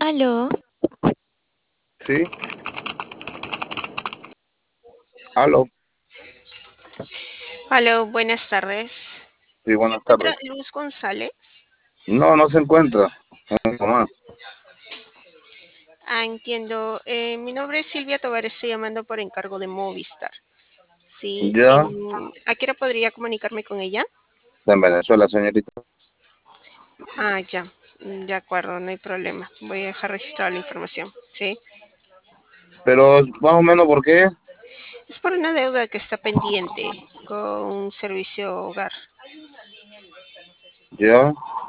Aló, Sí, aló, aló, buenas tardes. sí, ¿Se buenas encuentra tardes. Luz González? No, no se encuentra, mamá. Ah, entiendo. Mi nombre es Silvia Tovar, estoy llamando por encargo de Movistar. Sí, Ya, ¿a qué hora podría comunicarme con ella? está en Venezuela, señorita. Ah, ya, de acuerdo, no hay problema. Voy a dejar registrada la información. Sí, Pero más o menos, ¿por qué? es por una deuda que está pendiente con un servicio hogar. Ya.